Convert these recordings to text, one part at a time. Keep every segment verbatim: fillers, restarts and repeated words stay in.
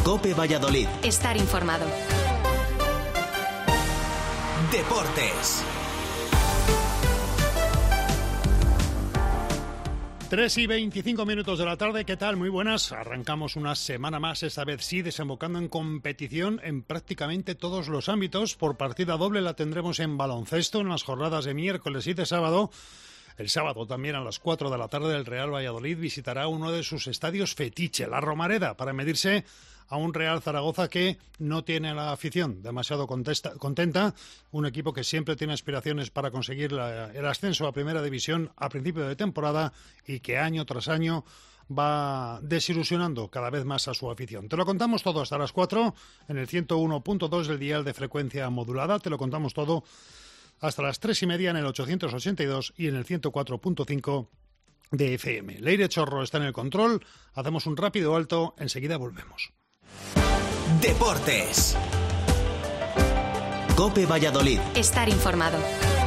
COPE Valladolid. Estar informado. Deportes. tres y veinticinco minutos de la tarde, ¿qué tal? Muy buenas. Arrancamos una semana más, esta vez sí, desembocando en competición en prácticamente todos los ámbitos. Por partida doble la tendremos en baloncesto en las jornadas de miércoles y de sábado. El sábado también a las cuatro de la tarde el Real Valladolid visitará uno de sus estadios fetiche, la Romareda, para medirse a un Real Zaragoza que no tiene la afición demasiado contesta, contenta, un equipo que siempre tiene aspiraciones para conseguir la, el ascenso a Primera División a principio de temporada y que año tras año va desilusionando cada vez más a su afición. Te lo contamos todo hasta las cuatro en el ciento uno punto dos del dial de frecuencia modulada, te lo contamos todo hasta las tres y media en el ochocientos ochenta y dos y en el ciento cuatro punto cinco de F M. Leire Chorro está en el control, hacemos un rápido alto, enseguida volvemos. Deportes. COPE Valladolid. Estar informado.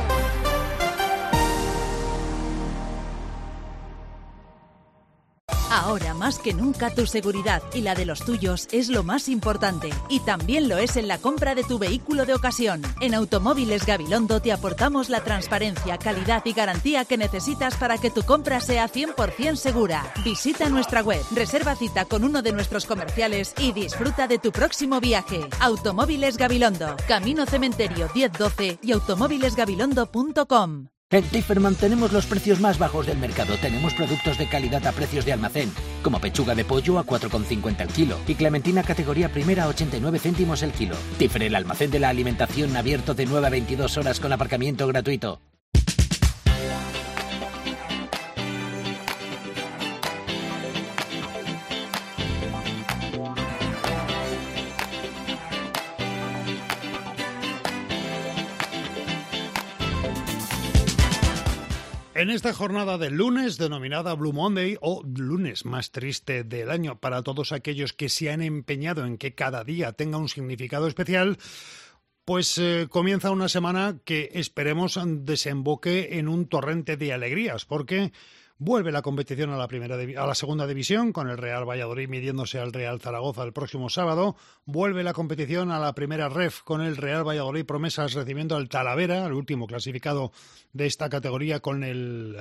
Ahora más que nunca tu seguridad y la de los tuyos es lo más importante. Y también lo es en la compra de tu vehículo de ocasión. En Automóviles Gabilondo te aportamos la transparencia, calidad y garantía que necesitas para que tu compra sea cien por ciento segura. Visita nuestra web, reserva cita con uno de nuestros comerciales y disfruta de tu próximo viaje. Automóviles Gabilondo, Camino Cementerio diez doce y automóviles gabilondo punto com. En Tiferman tenemos los precios más bajos del mercado. Tenemos productos de calidad a precios de almacén, como pechuga de pollo a cuatro con cincuenta el kilo y clementina categoría primera a ochenta y nueve céntimos el kilo. Tifer, el almacén de la alimentación, abierto de nueve a veintidós horas con aparcamiento gratuito. En esta jornada del lunes, denominada Blue Monday, o lunes más triste del año para todos aquellos que se han empeñado en que cada día tenga un significado especial, pues eh, comienza una semana que esperemos desemboque en un torrente de alegrías, porque vuelve la competición a la primera a la segunda división, con el Real Valladolid midiéndose al Real Zaragoza el próximo sábado. Vuelve la competición a la primera ref, con el Real Valladolid Promesas recibiendo al Talavera, el último clasificado de esta categoría, con el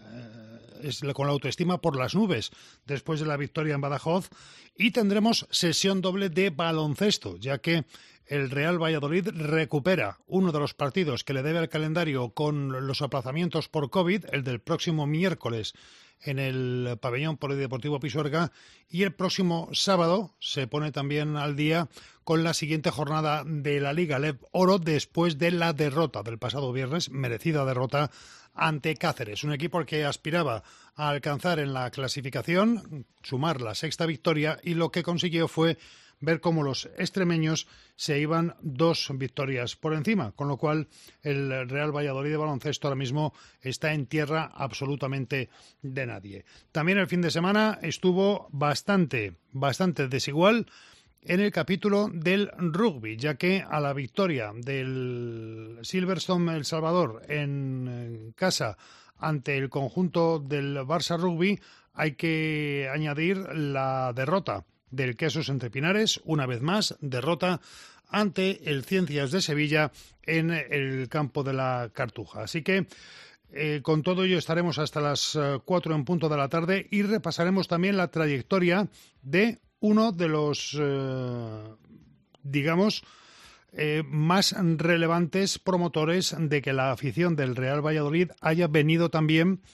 eh, con la autoestima por las nubes después de la victoria en Badajoz. Y tendremos sesión doble de baloncesto, ya que el Real Valladolid recupera uno de los partidos que le debe al calendario con los aplazamientos por COVID, el del próximo miércoles en el pabellón polideportivo Pisuerga, y el próximo sábado se pone también al día con la siguiente jornada de la Liga L E V Oro después de la derrota del pasado viernes, merecida derrota ante Cáceres, un equipo al que aspiraba a alcanzar en la clasificación, sumar la sexta victoria, y lo que consiguió fue ver cómo los extremeños se iban dos victorias por encima, con lo cual el Real Valladolid de baloncesto ahora mismo está en tierra absolutamente de nadie. También el fin de semana estuvo bastante, bastante desigual en el capítulo del rugby, ya que a la victoria del Silverstone El Salvador en casa ante el conjunto del Barça Rugby hay que añadir la derrota del Quesos Entre Pinares, una vez más, derrota ante el Ciencias de Sevilla en el campo de la Cartuja. Así que eh, con todo ello estaremos hasta las cuatro en punto de la tarde y repasaremos también la trayectoria de uno de los, eh, digamos, eh, más relevantes promotores de que la afición del Real Valladolid haya venido también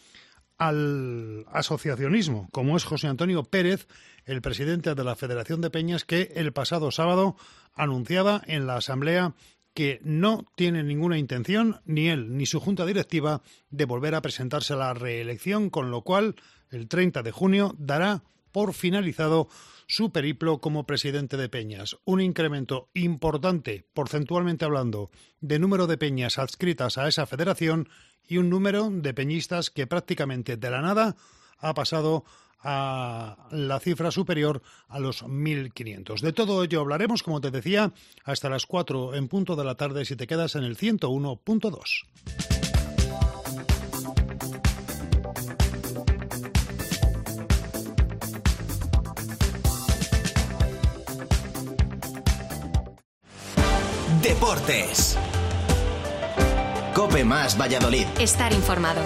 al asociacionismo, como es José Antonio Pérez, el presidente de la Federación de Peñas, que el pasado sábado anunciaba en la asamblea que no tiene ninguna intención, ni él ni su junta directiva, de volver a presentarse a la reelección, con lo cual el treinta de junio dará por finalizado su periplo como presidente de Peñas. Un incremento importante, porcentualmente hablando, de número de peñas adscritas a esa federación y un número de peñistas que prácticamente de la nada ha pasado a la cifra superior a los mil quinientos. De todo ello hablaremos, como te decía, hasta las cuatro en punto de la tarde si te quedas en el ciento uno punto dos. Deportes. COPE más Valladolid. Estar informado.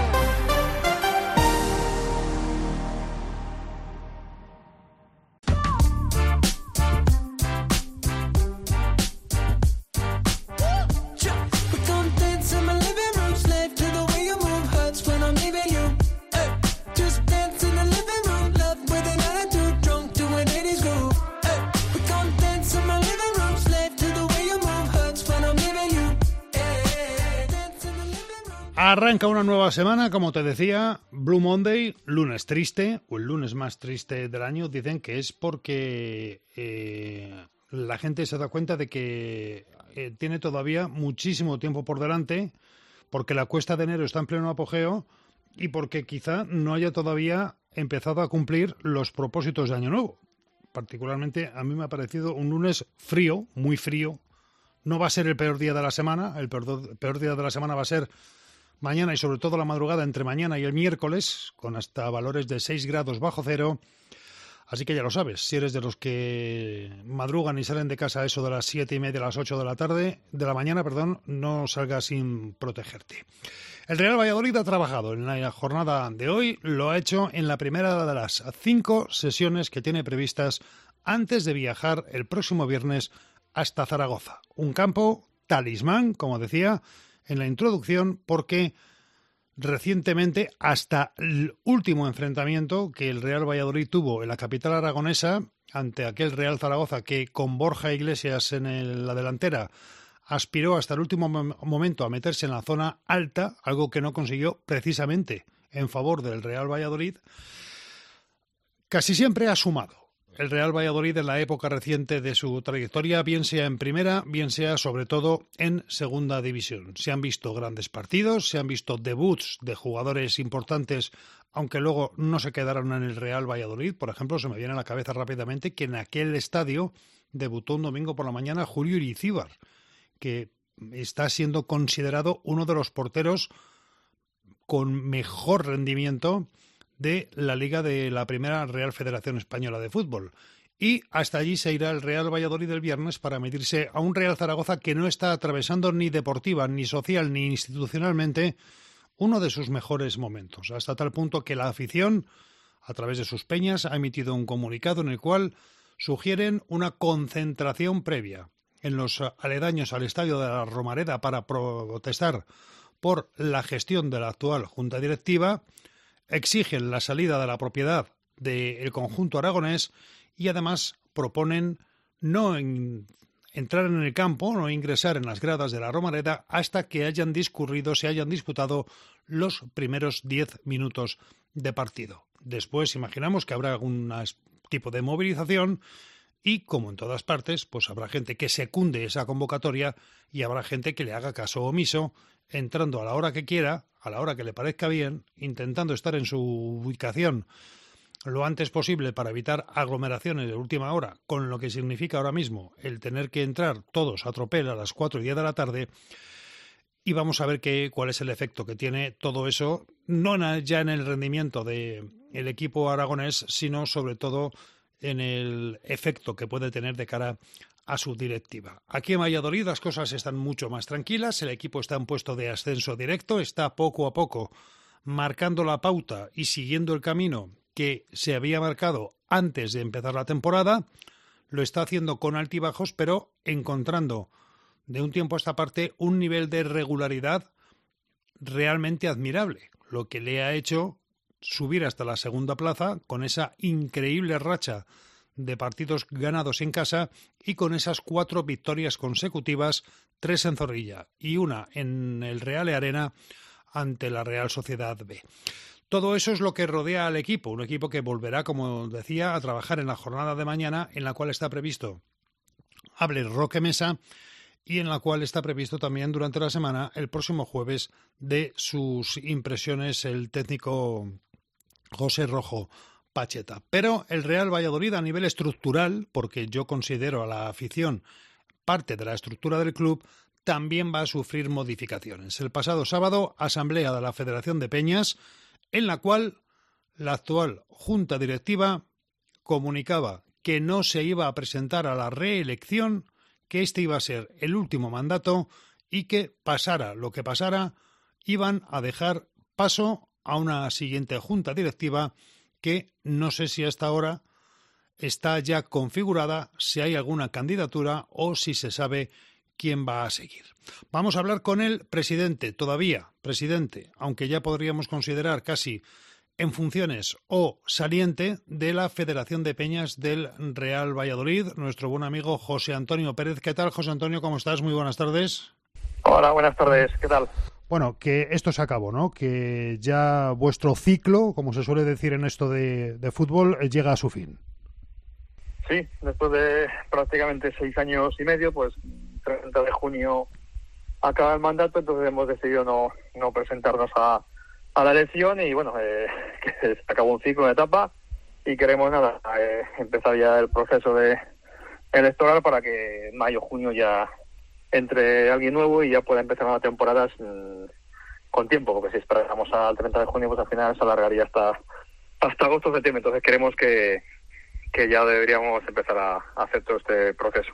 Arranca una nueva semana, como te decía, Blue Monday, lunes triste, o el lunes más triste del año. Dicen que es porque eh, la gente se da cuenta de que eh, tiene todavía muchísimo tiempo por delante, porque la cuesta de enero está en pleno apogeo y porque quizá no haya todavía empezado a cumplir los propósitos de Año Nuevo. Particularmente a mí me ha parecido un lunes frío, muy frío. No va a ser el peor día de la semana, el peor, peor día de la semana va a ser mañana y sobre todo la madrugada entre mañana y el miércoles, con hasta valores de seis grados bajo cero. Así que ya lo sabes, si eres de los que madrugan y salen de casa a eso de las siete y media, a las ocho de la tarde, de la mañana, perdón, no salgas sin protegerte. El Real Valladolid ha trabajado en la jornada de hoy, lo ha hecho en la primera de las cinco sesiones que tiene previstas antes de viajar el próximo viernes hasta Zaragoza. Un campo talismán, como decía en la introducción, porque recientemente, hasta el último enfrentamiento que el Real Valladolid tuvo en la capital aragonesa ante aquel Real Zaragoza que con Borja Iglesias en el, la delantera aspiró hasta el último momento a meterse en la zona alta, algo que no consiguió precisamente en favor del Real Valladolid, casi siempre ha sumado el Real Valladolid en la época reciente de su trayectoria, bien sea en primera, bien sea sobre todo en segunda división. Se han visto grandes partidos, se han visto debuts de jugadores importantes, aunque luego no se quedaron en el Real Valladolid. Por ejemplo, se me viene a la cabeza rápidamente que en aquel estadio debutó un domingo por la mañana Julio Irizíbar, que está siendo considerado uno de los porteros con mejor rendimiento de la Liga de la Primera Real Federación Española de Fútbol. Y hasta allí se irá el Real Valladolid el viernes para medirse a un Real Zaragoza que no está atravesando ni deportiva, ni social, ni institucionalmente uno de sus mejores momentos. Hasta tal punto que la afición, a través de sus peñas, ha emitido un comunicado en el cual sugieren una concentración previa en los aledaños al estadio de la Romareda para protestar por la gestión de la actual Junta Directiva. Exigen la salida de la propiedad del conjunto aragonés y además proponen no en, entrar en el campo, no ingresar en las gradas de la Romareda hasta que hayan discurrido, se hayan disputado los primeros diez minutos de partido. Después imaginamos que habrá algún tipo de movilización y, como en todas partes, pues habrá gente que secunde esa convocatoria y habrá gente que le haga caso omiso, entrando a la hora que quiera, a la hora que le parezca bien, intentando estar en su ubicación lo antes posible para evitar aglomeraciones de última hora, con lo que significa ahora mismo el tener que entrar todos a tropel a las cuatro y diez de la tarde. Y vamos a ver qué, cuál es el efecto que tiene todo eso, no ya en el rendimiento del equipo aragonés, sino sobre todo en el efecto que puede tener de cara a su directiva. Aquí en Valladolid las cosas están mucho más tranquilas, el equipo está en puesto de ascenso directo, está poco a poco marcando la pauta y siguiendo el camino que se había marcado antes de empezar la temporada. Lo está haciendo con altibajos, pero encontrando de un tiempo a esta parte un nivel de regularidad realmente admirable, lo que le ha hecho subir hasta la segunda plaza con esa increíble racha de partidos ganados en casa y con esas cuatro victorias consecutivas, tres en Zorrilla y una en el Real Arena ante la Real Sociedad B. Todo eso es lo que rodea al equipo, un equipo que volverá, como decía, a trabajar en la jornada de mañana, en la cual está previsto hable Roque Mesa y en la cual está previsto también durante la semana, el próximo jueves, de sus impresiones el técnico José Rojo Pacheta. Pero el Real Valladolid a nivel estructural, porque yo considero a la afición parte de la estructura del club, también va a sufrir modificaciones. El pasado sábado, asamblea de la Federación de Peñas, en la cual la actual Junta Directiva comunicaba que no se iba a presentar a la reelección, que este iba a ser el último mandato y que, pasara lo que pasara, iban a dejar paso a una siguiente junta directiva que no sé si hasta ahora está ya configurada, si hay alguna candidatura o si se sabe quién va a seguir. Vamos a hablar con el presidente, todavía presidente, aunque ya podríamos considerar casi en funciones o saliente, de la Federación de Peñas del Real Valladolid, nuestro buen amigo José Antonio Pérez. ¿Qué tal, José Antonio? ¿Cómo estás? Muy buenas tardes. Hola, buenas tardes. ¿Qué tal? Bueno, que esto se acabó, ¿no? Que ya vuestro ciclo, como se suele decir en esto de, de fútbol, llega a su fin. Sí, después de prácticamente seis años y medio, pues treinta de junio acaba el mandato, entonces hemos decidido no, no presentarnos a, a la elección y bueno, eh, que se acabó un ciclo, una etapa y queremos nada, eh, empezar ya el proceso de electoral para que en mayo, junio ya entre alguien nuevo y ya pueda empezar una temporada mmm, con tiempo, porque si esperamos al treinta de junio, pues al final se alargaría hasta hasta agosto o septiembre. Entonces queremos que, que ya deberíamos empezar a, a hacer todo este proceso.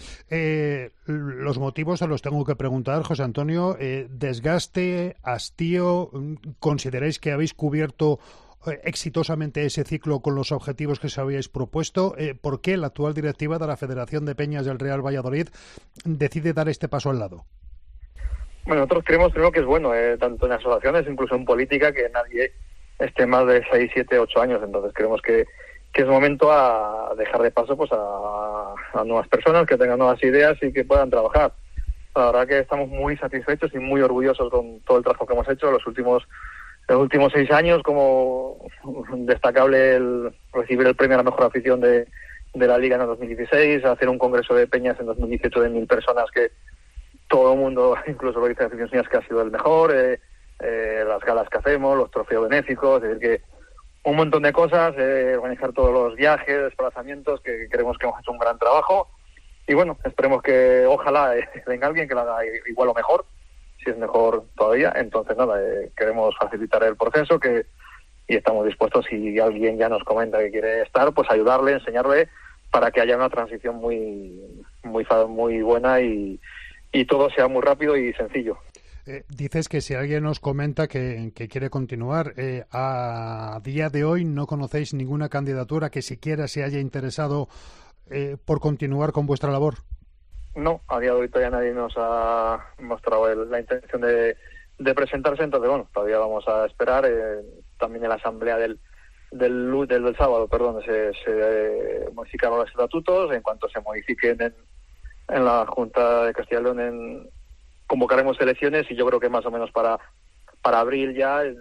Eh, los motivos se los tengo que preguntar, José Antonio. Eh, desgaste, hastío, ¿consideráis que habéis cubierto exitosamente ese ciclo con los objetivos que se habíais propuesto? Eh, ¿Por qué la actual directiva de la Federación de Peñas del Real Valladolid decide dar este paso al lado? Bueno, nosotros creemos primero que es bueno, eh, tanto en asociaciones, incluso en política, que nadie esté más de seis, siete, ocho años. Entonces creemos que, que es momento a dejar de paso pues a, a nuevas personas que tengan nuevas ideas y que puedan trabajar. La verdad que estamos muy satisfechos y muy orgullosos con todo el trabajo que hemos hecho los últimos los últimos seis años, como destacable el recibir el premio a la mejor afición de, de la Liga en el dos mil dieciséis, hacer un congreso de peñas en dos mil dieciocho de mil personas que todo el mundo, incluso lo dice de aficiones, que ha sido el mejor, eh, eh, las galas que hacemos, los trofeos benéficos, es decir que un montón de cosas, eh, organizar todos los viajes, desplazamientos, que creemos que hemos hecho un gran trabajo y bueno, esperemos que ojalá eh, venga alguien que lo haga igual o mejor, si es mejor todavía. Entonces nada, eh, queremos facilitar el proceso que y estamos dispuestos, si alguien ya nos comenta que quiere estar, pues ayudarle, enseñarle para que haya una transición muy muy muy buena y, y todo sea muy rápido y sencillo. Eh, dices que si alguien nos comenta que, que quiere continuar, eh, a día de hoy no conocéis ninguna candidatura que siquiera se haya interesado eh, por continuar con vuestra labor. No, a día de hoy todavía nadie nos ha mostrado el, la intención de, de presentarse, entonces bueno, todavía vamos a esperar. Eh, también en la asamblea del del, del, del sábado, perdón, se, se eh, modificaron los estatutos. En cuanto se modifiquen en, en la Junta de Castilla y León, en, convocaremos elecciones y yo creo que más o menos para para abril ya eh,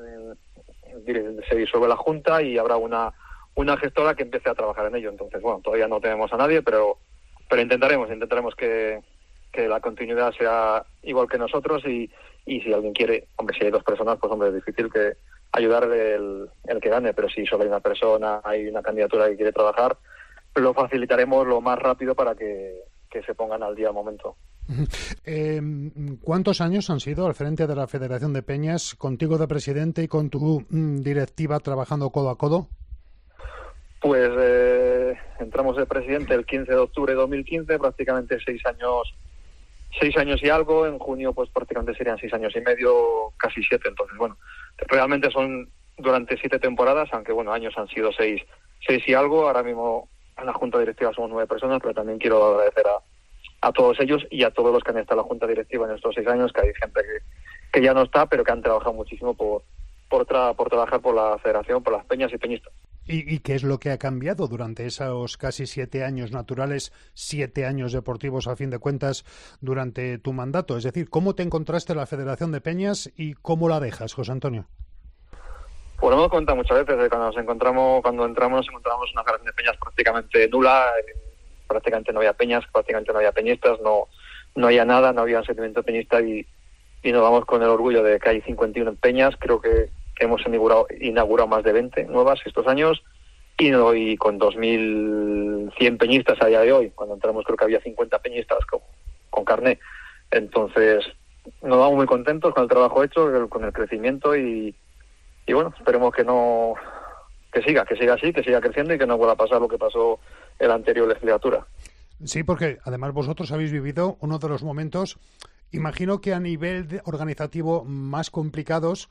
se disuelve la Junta y habrá una una gestora que empiece a trabajar en ello. Entonces bueno, todavía no tenemos a nadie, pero pero intentaremos, intentaremos que, que la continuidad sea igual que nosotros y, y si alguien quiere, hombre, si hay dos personas, pues hombre, es difícil que ayudarle el, el que gane, pero si solo hay una persona, hay una candidatura que quiere trabajar, lo facilitaremos lo más rápido para que, que se pongan al día al momento. Eh, ¿Cuántos años han sido al frente de la Federación de Peñas, contigo de presidente y con tu mm, directiva trabajando codo a codo? Pues eh, entramos de presidente el quince de octubre de dos mil quince, prácticamente seis años, seis años y algo. En junio, pues prácticamente serían seis años y medio, casi siete. Entonces, bueno, realmente son durante siete temporadas, aunque bueno, años han sido seis, seis y algo. Ahora mismo en la Junta Directiva somos nueve personas, pero también quiero agradecer a, a todos ellos y a todos los que han estado en la Junta Directiva en estos seis años, que hay gente que, que ya no está, pero que han trabajado muchísimo por por, tra- por trabajar por la Federación, por las peñas y peñistas. ¿Y, ¿Y qué es lo que ha cambiado durante esos casi siete años naturales, siete años deportivos a fin de cuentas, durante tu mandato? Es decir, ¿cómo te encontraste la Federación de Peñas y cómo la dejas, José Antonio? Pues lo hemos contado muchas veces, cuando nos encontramos, cuando entramos nos encontramos una Federación de Peñas prácticamente nula, prácticamente no había peñas, prácticamente no había peñistas, no no había nada, no había un sentimiento peñista y, y nos vamos con el orgullo de que hay cincuenta y una peñas. Creo que hemos inaugurado, inaugurado más de veinte nuevas estos años y, no, y con dos mil cien peñistas a día de hoy. Cuando entramos creo que había cincuenta peñistas con, con carné. Entonces nos vamos muy contentos con el trabajo hecho, con el crecimiento y, y bueno, esperemos que no que siga, que siga así, que siga creciendo y que no vuelva a pasar lo que pasó en la anterior legislatura. Sí, porque además vosotros habéis vivido uno de los momentos, imagino que a nivel organizativo más complicados,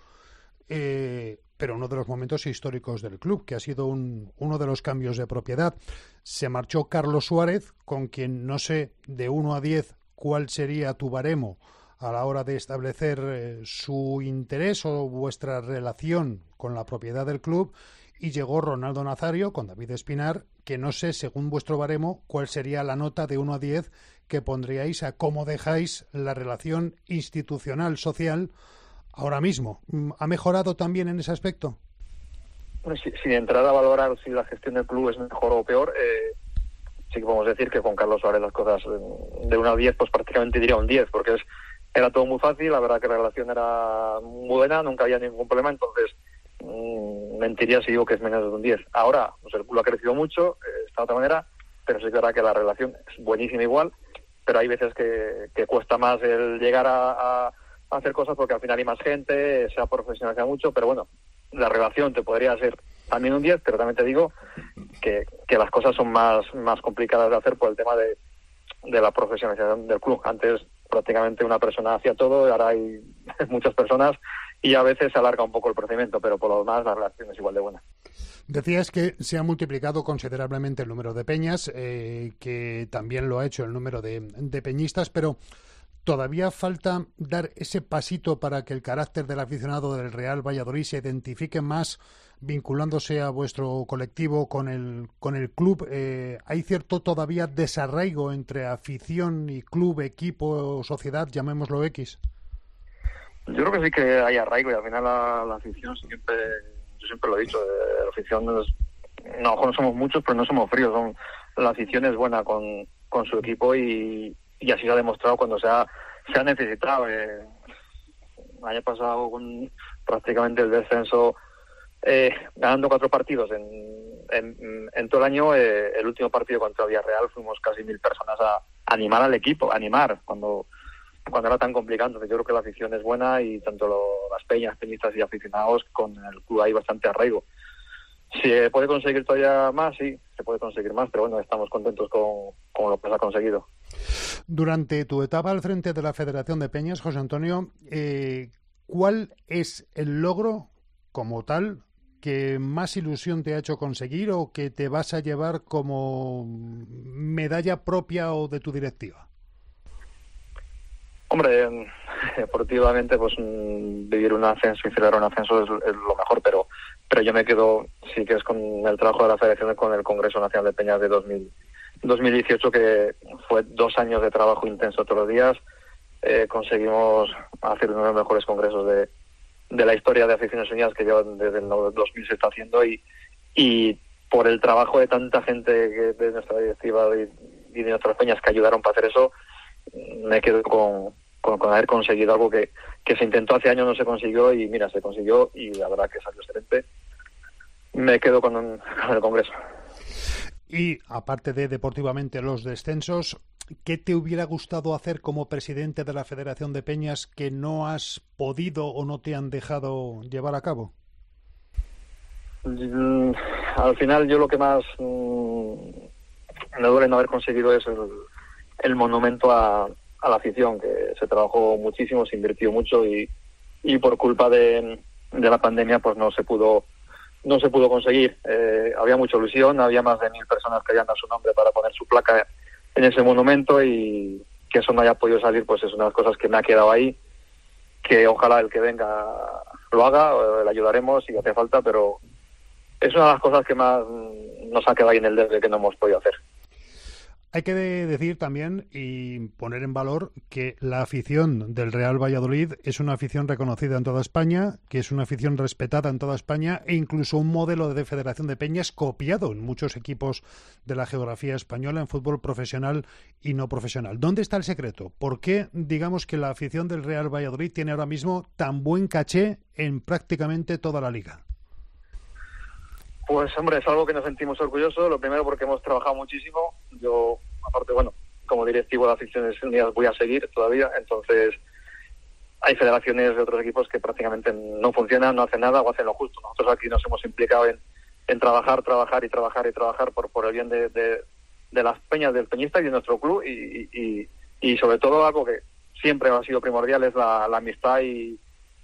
eh, pero uno de los momentos históricos del club, que ha sido un, uno de los cambios de propiedad. Se marchó Carlos Suárez, con quien no sé de uno a diez cuál sería tu baremo a la hora de establecer eh, su interés o vuestra relación con la propiedad del club, y llegó Ronaldo Nazario con David Espinar, que no sé, según vuestro baremo, cuál sería la nota de uno a diez que pondríais a cómo dejáis la relación institucional, social, ahora mismo. ¿Ha mejorado también en ese aspecto? Bueno, si, sin entrar a valorar si la gestión del club es mejor o peor, eh, sí que podemos decir que con Carlos Suárez las cosas de uno a diez, pues prácticamente diría un diez, porque es, era todo muy fácil, la verdad que la relación era muy buena, nunca había ningún problema, entonces mmm, mentiría si digo que es menos de un diez. Ahora, pues el club ha crecido mucho, eh, está de otra manera, pero sí que es verdad que la relación es buenísima igual, pero hay veces que, que cuesta más el llegar a, a, a hacer cosas porque al final hay más gente, se ha profesionalizado mucho, pero bueno, la relación te podría ser también un diez, pero también te digo que, que las cosas son más, más complicadas de hacer por el tema de, de la profesionalización del club. Antes prácticamente una persona hacía todo y ahora hay muchas personas y a veces se alarga un poco el procedimiento, pero por lo demás la relación es igual de buena. Decías que se ha multiplicado considerablemente el número de peñas, eh, que también lo ha hecho el número de, de peñistas, pero ¿todavía falta dar ese pasito para que el carácter del aficionado del Real Valladolid se identifique más vinculándose a vuestro colectivo con el con el club? Eh, ¿Hay cierto todavía desarraigo entre afición y club, equipo, sociedad, llamémoslo X? Yo creo que sí que hay arraigo y al final la, la afición siempre, yo siempre lo he dicho, eh, la afición no, es, no, no somos muchos, pero no somos fríos. Son, la afición es buena con, con su equipo y, y así se ha demostrado cuando se ha, se ha necesitado. Eh, el año pasado con prácticamente el descenso, eh, ganando cuatro partidos en, en, en todo el año, eh, el último partido contra Villarreal fuimos casi mil personas a, a animar al equipo, a animar cuando cuando era tan complicado. Entonces yo creo que la afición es buena y tanto lo, las peñas, peñistas y aficionados con el club hay bastante arraigo. Si se puede conseguir todavía más, sí, se puede conseguir más, pero bueno, estamos contentos con, con lo que se ha conseguido. Durante tu etapa al frente de la Federación de Peñas, José Antonio, eh, ¿cuál es el logro como tal que más ilusión te ha hecho conseguir o que te vas a llevar como medalla propia o de tu directiva? Hombre, deportivamente, pues vivir un ascenso y celebrar un ascenso es, es lo mejor, pero pero yo me quedo, sí que es con el trabajo de la Federación, con el Congreso Nacional de Peñas de dos mil, dos mil dieciocho, que fue dos años de trabajo intenso todos los días. Eh, conseguimos hacer uno de los mejores congresos de, de la historia de Aficiones Unidas que yo desde el dos mil se está haciendo, y, y por el trabajo de tanta gente que, de nuestra directiva y, y de nuestras peñas que ayudaron para hacer eso, me quedo con, con, con haber conseguido algo que, que se intentó hace años, no se consiguió, y mira, se consiguió y la verdad que salió excelente. Me quedo con, un, con el Congreso. Y aparte de deportivamente los descensos, ¿qué te hubiera gustado hacer como presidente de la Federación de Peñas que no has podido o no te han dejado llevar a cabo? Mm, al final yo lo que más mm, me duele no haber conseguido es el, el monumento a, a la afición, que se trabajó muchísimo, se invirtió mucho y, y por culpa de, de la pandemia pues no se pudo no se pudo conseguir. Eh, había mucha ilusión, había más de mil personas que habían dado su nombre para poner su placa en ese monumento, y que eso no haya podido salir pues es una de las cosas que me ha quedado ahí, que ojalá el que venga lo haga, le ayudaremos si hace falta, pero es una de las cosas que más nos ha quedado ahí en el deber que no hemos podido hacer. Hay que decir también y poner en valor que la afición del Real Valladolid es una afición reconocida en toda España, que es una afición respetada en toda España e incluso un modelo de federación de peñas copiado en muchos equipos de la geografía española en fútbol profesional y no profesional. ¿Dónde está el secreto? ¿Por qué, digamos, que la afición del Real Valladolid tiene ahora mismo tan buen caché en prácticamente toda la liga? Pues hombre, es algo que nos sentimos orgullosos. Lo primero porque hemos trabajado muchísimo. Yo, aparte, bueno, como directivo de Aficiones Unidas voy a seguir todavía. Entonces, hay federaciones de otros equipos que prácticamente no funcionan, no hacen nada o hacen lo justo. Nosotros aquí nos hemos implicado en, en trabajar, trabajar y trabajar y trabajar por, por el bien de, de, de las peñas del Peñista y de nuestro club, y, y, y sobre todo algo que siempre ha sido primordial es la, la amistad y,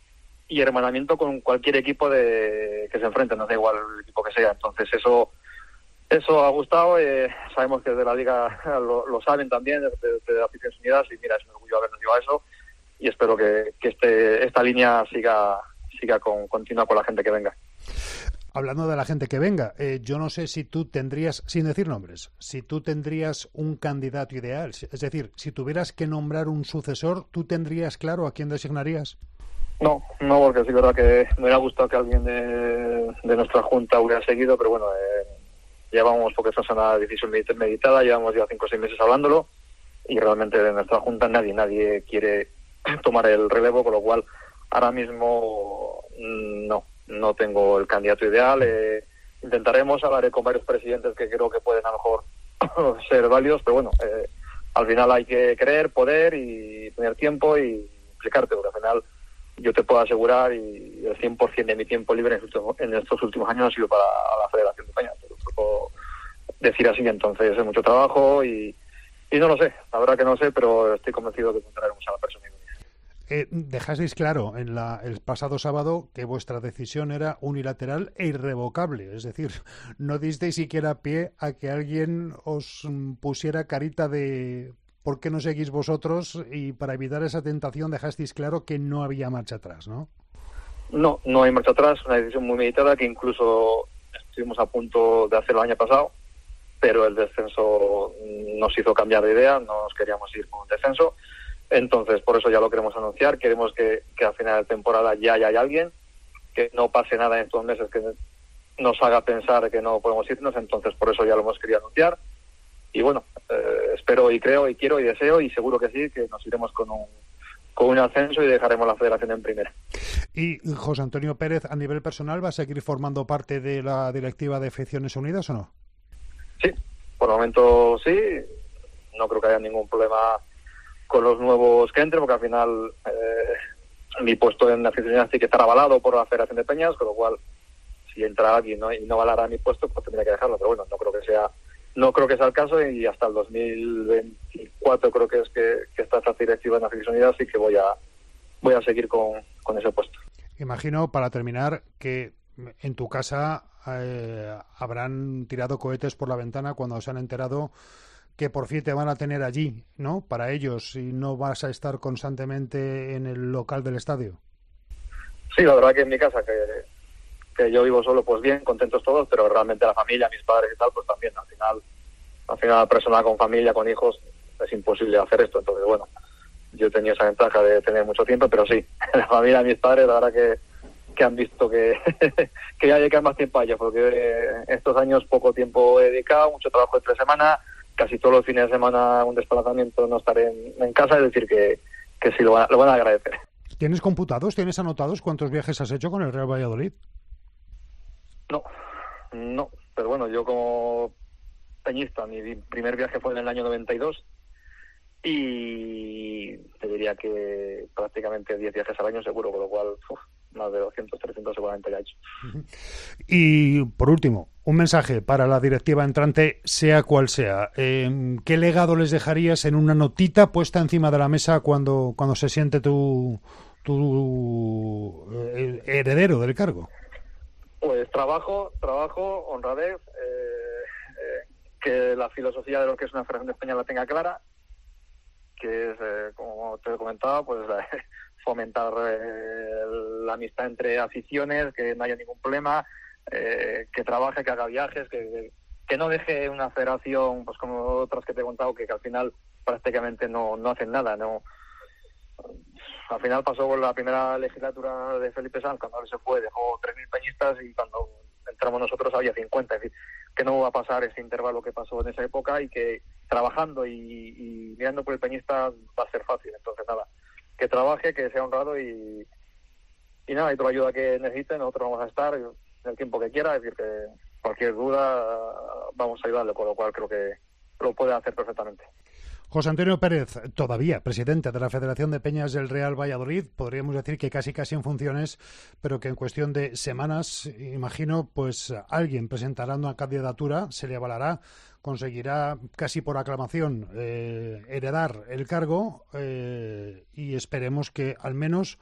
y hermanamiento con cualquier equipo de que se enfrente, no da igual el equipo que sea. Entonces eso eso ha gustado, eh, sabemos que desde la Liga lo, lo saben también, desde de las Aficiones Unidas, y mira, es un orgullo habernos llevado a eso, y espero que, que este esta línea siga siga con continua con la gente que venga. Hablando de la gente que venga, eh, yo no sé si tú tendrías, sin decir nombres, si tú tendrías un candidato ideal. Es decir, si tuvieras que nombrar un sucesor, ¿tú tendrías claro a quién designarías? No, no, porque sí es verdad que me hubiera gustado que alguien de, de nuestra junta hubiera seguido, pero bueno, eh, llevamos, porque esta es una decisión meditada, llevamos ya cinco o seis meses hablándolo, y realmente de nuestra junta nadie, nadie quiere tomar el relevo, con lo cual ahora mismo no. No tengo el candidato ideal. Eh, intentaremos, hablaré con varios presidentes que creo que pueden a lo mejor ser válidos, pero bueno, eh, al final hay que creer, poder y tener tiempo y implicarte, porque al final yo te puedo asegurar, y el cien por ciento de mi tiempo libre en estos, en estos últimos años ha sido para la Federación de Peñas, te lo puedo decir así. Entonces es mucho trabajo y, y no lo sé, la verdad que no sé, pero estoy convencido de que encontraremos a la persona. Eh, dejasteis claro en la, el pasado sábado que vuestra decisión era unilateral e irrevocable, es decir, no disteis siquiera pie a que alguien os pusiera carita de ¿por qué no seguís vosotros? Y para evitar esa tentación dejasteis claro que no había marcha atrás, ¿no? No, no hay marcha atrás, una decisión muy meditada que incluso estuvimos a punto de hacerlo el año pasado, pero el descenso nos hizo cambiar de idea, no nos queríamos ir con un descenso. Entonces, por eso ya lo queremos anunciar. Queremos que, que al final de temporada ya haya alguien, que no pase nada en estos meses que nos haga pensar que no podemos irnos. Entonces, por eso ya lo hemos querido anunciar. Y bueno, eh, espero y creo y quiero y deseo, y seguro que sí, que nos iremos con un, con un ascenso y dejaremos la federación en primera. ¿Y José Antonio Pérez, a nivel personal, va a seguir formando parte de la directiva de Aficiones Unidas o no? Sí, por el momento sí. No creo que haya ningún problema con los nuevos que entren, porque al final eh, mi puesto en la Aficiones sí que estará avalado por la Federación de Peñas, con lo cual si entra alguien, ¿no?, y no avalara mi puesto, pues tendría que dejarlo. Pero bueno, no creo que sea no creo que sea el caso, y hasta el dos mil veinticuatro creo que es que, que está esta directiva en la Aficiones Unidas, así que voy a voy a seguir con, con ese puesto. Imagino, para terminar, que en tu casa eh, habrán tirado cohetes por la ventana cuando se han enterado que por fin te van a tener allí, ¿no?, para ellos, y no vas a estar constantemente en el local del estadio. Sí, la verdad que en mi casa, que, que yo vivo solo, pues bien, contentos todos, pero realmente la familia, mis padres y tal, pues también. Al final, al final la persona con familia, con hijos, es imposible hacer esto. Entonces, bueno, yo he tenido esa ventaja de tener mucho tiempo, pero sí, la familia, mis padres, la verdad que, que han visto que, que ya dedican más tiempo a ellos, porque estos años poco tiempo he dedicado, mucho trabajo entre semana, casi todos los fines de semana un desplazamiento, no estaré en, en casa, es decir, que, que sí lo van, lo van a agradecer. ¿Tienes computados, tienes anotados cuántos viajes has hecho con el Real Valladolid? No, no, pero bueno, yo como peñista, mi primer viaje fue en el año noventa y dos, y te diría que prácticamente diez viajes al año seguro, con lo cual uf, más de doscientos, trescientos seguramente ya he hecho. Y por último, un mensaje para la directiva entrante, sea cual sea. Eh, ¿Qué legado les dejarías en una notita puesta encima de la mesa cuando, cuando se siente tu, tu eh, heredero del cargo? Pues trabajo, trabajo, honradez, eh, eh, que la filosofía de lo que es una Federación de Peñas la tenga clara, que es, eh, como te he comentado, pues la, fomentar eh, la amistad entre aficiones, que no haya ningún problema, eh, que trabaje, que haga viajes, que, que no deje una federación, pues como otras que te he contado, que, que al final prácticamente no, no hacen nada, no. Al final pasó con la primera legislatura de Felipe Sanz, cuando él se fue, dejó tres mil peñistas, y cuando entramos nosotros había cincuenta. Es decir, que no va a pasar ese intervalo que pasó en esa época, y que trabajando y, y mirando por el peñista va a ser fácil. Entonces, nada, que trabaje, que sea honrado, y, y nada, y toda la ayuda que necesite, nosotros vamos a estar en el tiempo que quiera. Es decir, que cualquier duda vamos a ayudarle, con lo cual creo que lo puede hacer perfectamente. José Antonio Pérez, todavía presidente de la Federación de Peñas del Real Valladolid, podríamos decir que casi casi en funciones, pero que en cuestión de semanas, imagino, pues alguien presentará una candidatura, se le avalará, conseguirá casi por aclamación eh, heredar el cargo eh, y esperemos que al menos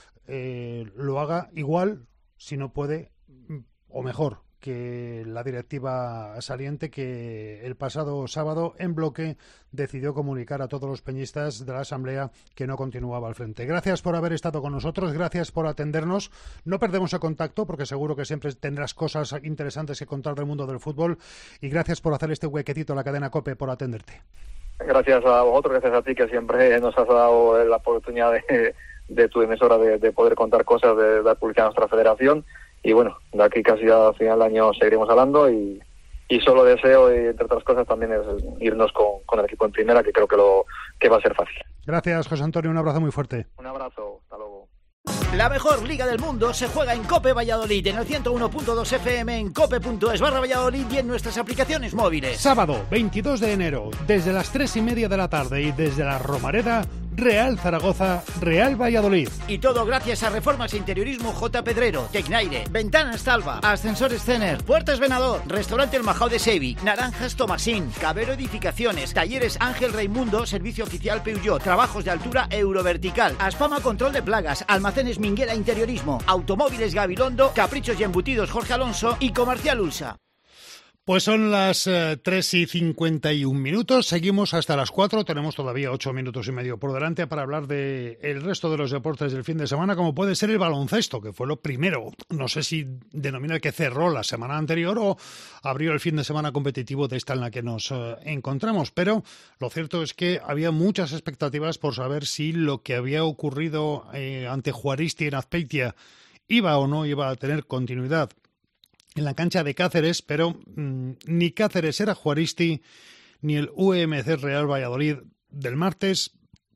eh, lo haga igual, si no puede, o mejor, que la directiva saliente que el pasado sábado en bloque decidió comunicar a todos los peñistas de la Asamblea que no continuaba al frente. Gracias por haber estado con nosotros, gracias por atendernos. No perdemos el contacto porque seguro que siempre tendrás cosas interesantes que contar del mundo del fútbol y gracias por hacer este huequetito a la cadena COPE, por atenderte. Gracias a vosotros, gracias a ti que siempre nos has dado la oportunidad de, de tu emisora de, de poder contar cosas, de dar publicidad a nuestra federación. Y bueno, de aquí casi al final del año seguiremos hablando y, y solo deseo, y entre otras cosas, también es irnos con, con el equipo en primera, que creo que lo que va a ser fácil. Gracias, José Antonio, un abrazo muy fuerte. Un abrazo, hasta luego. La mejor liga del mundo se juega en COPE Valladolid, en el ciento uno punto dos F M, en cope punto es barra Valladolid y en nuestras aplicaciones móviles. Sábado, veintidós de enero, desde las tres y media de la tarde y desde la Romareda, Real Zaragoza, Real Valladolid. Y todo gracias a Reformas e Interiorismo J. Pedrero, Tecnaire, Ventanas Talva, Ascensores Cener, Puertas Venador, Restaurante El Majao de Sevi, Naranjas Tomasín, Cabero Edificaciones, Talleres Ángel Raimundo, Servicio Oficial Peugeot, Trabajos de Altura Eurovertical, Aspama Control de Plagas, Almacenes Minguela Interiorismo, Automóviles Gabilondo, Caprichos y Embutidos Jorge Alonso y Comercial Ulsa. Pues son las eh, tres y cincuenta y un minutos, seguimos hasta las cuatro, tenemos todavía ocho minutos y medio por delante para hablar de el resto de los deportes del fin de semana, como puede ser el baloncesto, que fue lo primero, no sé si denominar que cerró la semana anterior o abrió el fin de semana competitivo de esta en la que nos eh, encontramos, pero lo cierto es que había muchas expectativas por saber si lo que había ocurrido eh, ante Juaristi en Azpeitia iba o no iba a tener continuidad en la cancha de Cáceres, pero mmm, ni Cáceres era Juaristi, ni el U M C Real Valladolid del martes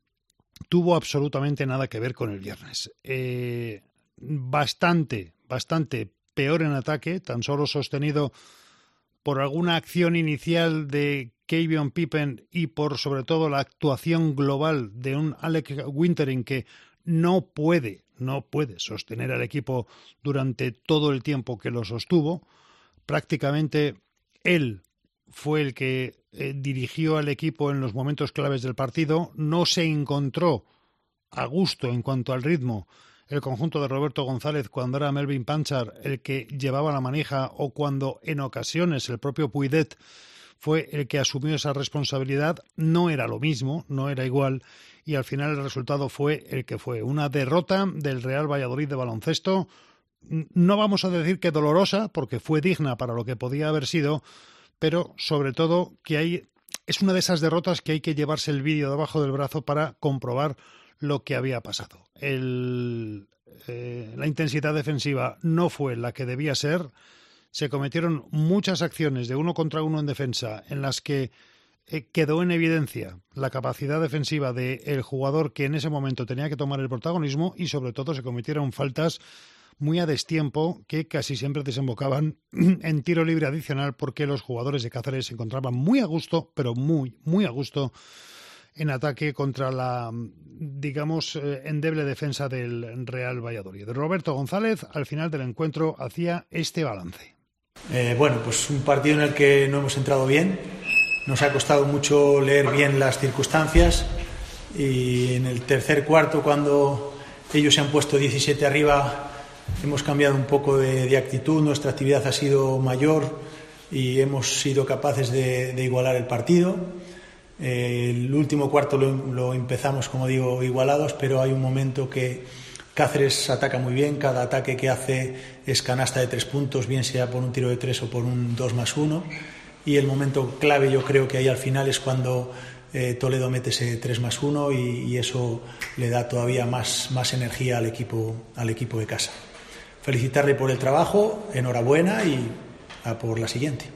tuvo absolutamente nada que ver con el viernes. Eh, bastante, bastante peor en ataque, tan solo sostenido por alguna acción inicial de Keivion Pippen y por sobre todo la actuación global de un Alec Wintering que no puede no puede sostener al equipo durante todo el tiempo que lo sostuvo. Prácticamente él fue el que eh, dirigió al equipo en los momentos claves del partido. No se encontró a gusto en cuanto al ritmo el conjunto de Roberto González cuando era Melvin Panchar el que llevaba la manija o cuando en ocasiones el propio Puidet fue el que asumió esa responsabilidad. No era lo mismo, no era igual. Y al final el resultado fue el que fue, una derrota del Real Valladolid de baloncesto, no vamos a decir que dolorosa, porque fue digna para lo que podía haber sido, pero sobre todo que hay, es una de esas derrotas que hay que llevarse el vídeo debajo del brazo para comprobar lo que había pasado. El, eh, la intensidad defensiva no fue la que debía ser, se cometieron muchas acciones de uno contra uno en defensa en las que quedó en evidencia la capacidad defensiva del jugador que en ese momento tenía que tomar el protagonismo y sobre todo se cometieron faltas muy a destiempo que casi siempre desembocaban en tiro libre adicional porque los jugadores de Cáceres se encontraban muy a gusto, pero muy, muy a gusto en ataque contra la, digamos, endeble defensa del Real Valladolid. Roberto González al final del encuentro hacía este balance. Eh, bueno, pues un partido en el que no hemos entrado bien. Nos ha costado mucho leer bien las circunstancias y en el tercer cuarto, cuando ellos se han puesto diecisiete arriba, hemos cambiado un poco de, de actitud, nuestra actividad ha sido mayor y hemos sido capaces de, de igualar el partido. Eh, el último cuarto lo, lo empezamos, como digo, igualados, pero hay un momento que Cáceres ataca muy bien, cada ataque que hace es canasta de tres puntos, bien sea por un tiro de tres o por un dos más uno. Y el momento clave yo creo que ahí al final es cuando eh, Toledo mete ese tres más uno y, y eso le da todavía más, más energía al equipo, al equipo de casa. Felicitarle por el trabajo, enhorabuena y a por la siguiente.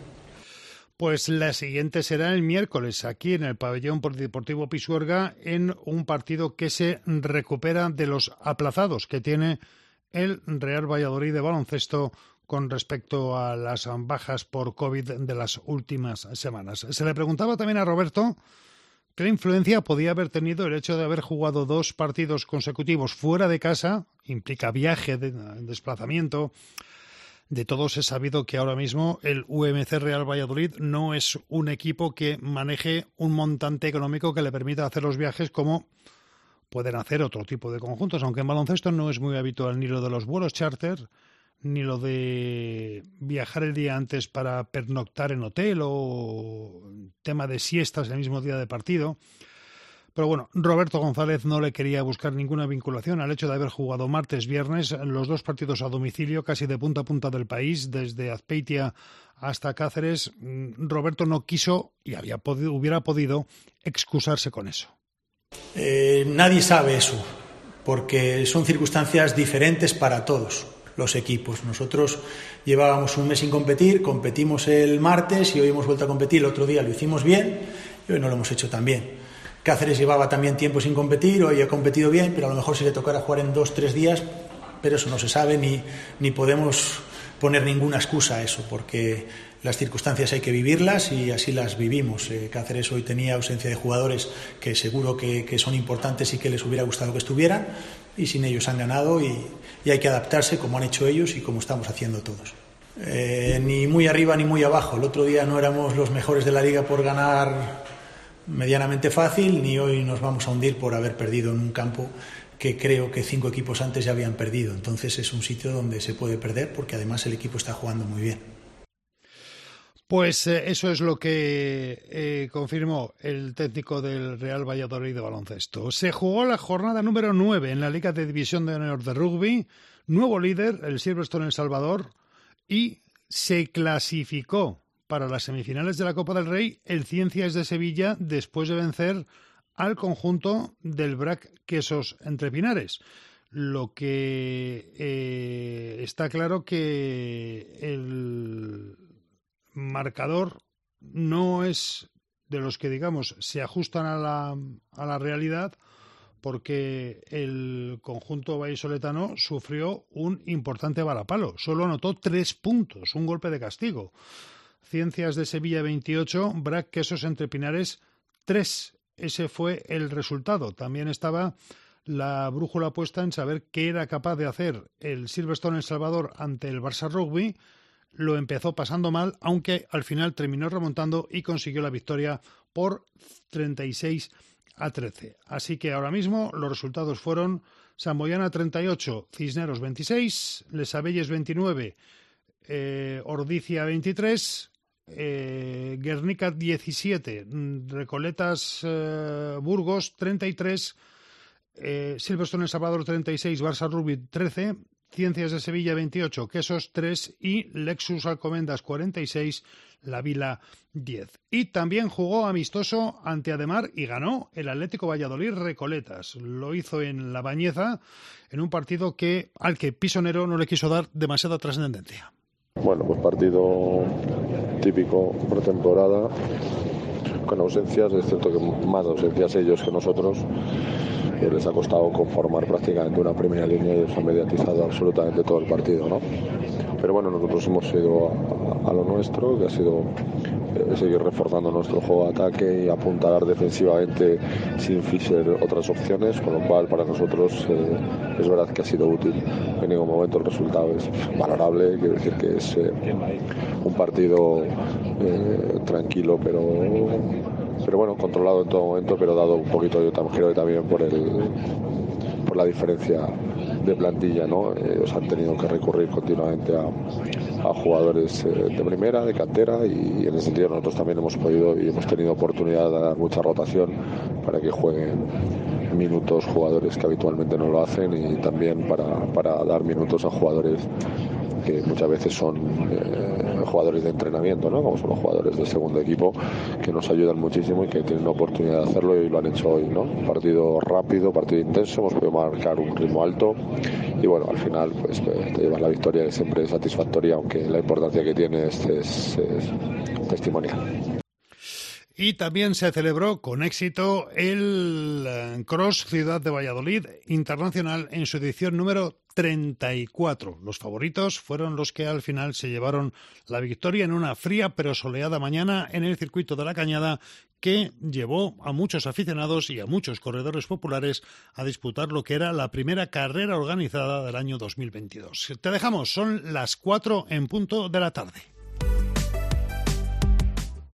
Pues la siguiente será el miércoles aquí en el pabellón polideportivo Pisuerga en un partido que se recupera de los aplazados que tiene el Real Valladolid de baloncesto con respecto a las bajas por COVID de las últimas semanas. Se le preguntaba también a Roberto ¿Qué influencia podía haber tenido el hecho de haber jugado dos partidos consecutivos fuera de casa? Implica viaje, de, desplazamiento. De todos es sabido que ahora mismo el U M C Real Valladolid no es un equipo que maneje un montante económico que le permita hacer los viajes como pueden hacer otro tipo de conjuntos, aunque en baloncesto no es muy habitual ni lo de los vuelos charter, ni lo de viajar el día antes para pernoctar en hotel o tema de siestas el mismo día de partido. Pero bueno, Roberto González no le quería buscar ninguna vinculación al hecho de haber jugado martes, viernes, los dos partidos a domicilio, casi de punta a punta del país, desde Azpeitia hasta Cáceres. Roberto no quiso y había podido, hubiera podido excusarse con eso. Eh, nadie sabe eso, porque son circunstancias diferentes para todos los equipos. Nosotros llevábamos un mes sin competir, competimos el martes y hoy hemos vuelto a competir. El otro día lo hicimos bien y hoy no lo hemos hecho tan bien. Cáceres llevaba también tiempo sin competir, hoy ha competido bien, pero a lo mejor si le tocara jugar en dos, tres días, pero eso no se sabe ni, ni podemos poner ninguna excusa a eso, porque las circunstancias hay que vivirlas y así las vivimos. Eh, Cáceres hoy tenía ausencia de jugadores que seguro que, que son importantes y que les hubiera gustado que estuvieran, y sin ellos han ganado y, y hay que adaptarse como han hecho ellos y como estamos haciendo todos. Eh, ni muy arriba ni muy abajo. El otro día no éramos los mejores de la liga por ganar medianamente fácil, ni hoy nos vamos a hundir por haber perdido en un campo que creo que cinco equipos antes ya habían perdido. Entonces es un sitio donde se puede perder porque además el equipo está jugando muy bien. Pues eh, eso es lo que eh, confirmó el técnico del Real Valladolid de baloncesto. Se jugó la jornada número nueve en la Liga de División de Honor de Rugby. Nuevo líder, el Silverstone El Salvador, y se clasificó para las semifinales de la Copa del Rey el Ciencias de Sevilla después de vencer al conjunto del B R A C Quesos Entre Pinares. Lo que eh, está claro que el marcador no es de los que, digamos, se ajustan a la, a la realidad, porque el conjunto vallisoletano sufrió un importante varapalo. Solo anotó tres puntos, un golpe de castigo. Ciencias de Sevilla veintiocho, B R A C Quesos Entre Pinares tres. Ese fue el resultado. También estaba la brújula puesta en saber qué era capaz de hacer el Silverstone El Salvador ante el Barça Rugby. Lo empezó pasando mal, aunque al final terminó remontando y consiguió la victoria por treinta y seis a trece. Así que ahora mismo los resultados fueron Samboyana treinta y ocho, Cisneros veintiséis, Les Abelles veintinueve, eh, Ordicia veintitrés, eh, Guernica diecisiete, Recoletas eh, Burgos treinta y tres, eh, Silverstone El Salvador treinta y seis, Barça Rugby trece, Ciencias de Sevilla veintiocho, Quesos tres y Lexus Alcobendas cuarenta y seis, La Vila diez. Y también jugó amistoso ante Ademar y ganó el Atlético Valladolid Recoletas. Lo hizo en La Bañeza, en un partido que al que Pisonero no le quiso dar demasiada trascendencia. Bueno, pues partido típico pretemporada, con ausencias, es cierto que más ausencias ellos que nosotros. Eh, les ha costado conformar prácticamente una primera línea y eso ha mediatizado absolutamente todo el partido, ¿no? Pero bueno, nosotros hemos ido a, a lo nuestro, que ha sido eh, seguir reforzando nuestro juego de ataque y apuntalar defensivamente sin Fischer otras opciones, con lo cual para nosotros eh, es verdad que ha sido útil. En ningún momento el resultado es valorable, quiero decir que es eh, un partido eh, tranquilo, pero pero bueno, controlado en todo momento, pero dado un poquito, yo también creo que también por el por la diferencia de plantilla, ¿no? Ellos han tenido que recurrir continuamente a, a jugadores eh, de primera, de cantera, y en ese sentido nosotros también hemos podido y hemos tenido oportunidad de dar mucha rotación para que jueguen minutos jugadores que habitualmente no lo hacen, y también para, para dar minutos a jugadores que muchas veces son eh, jugadores de entrenamiento, ¿no? Como son los jugadores del segundo equipo, que nos ayudan muchísimo y que tienen la oportunidad de hacerlo, y lo han hecho hoy, ¿no? Partido rápido, partido intenso, hemos podido marcar un ritmo alto y bueno, al final pues te llevas la victoria, que siempre es satisfactoria, aunque la importancia que tiene es, es, es testimonial. Y también se celebró con éxito el Cross Ciudad de Valladolid Internacional en su edición número treinta y cuatro. Los favoritos fueron los que al final se llevaron la victoria en una fría pero soleada mañana en el circuito de la Cañada, que llevó a muchos aficionados y a muchos corredores populares a disputar lo que era la primera carrera organizada del año dos mil veintidós. Te dejamos, son las cuatro en punto de la tarde.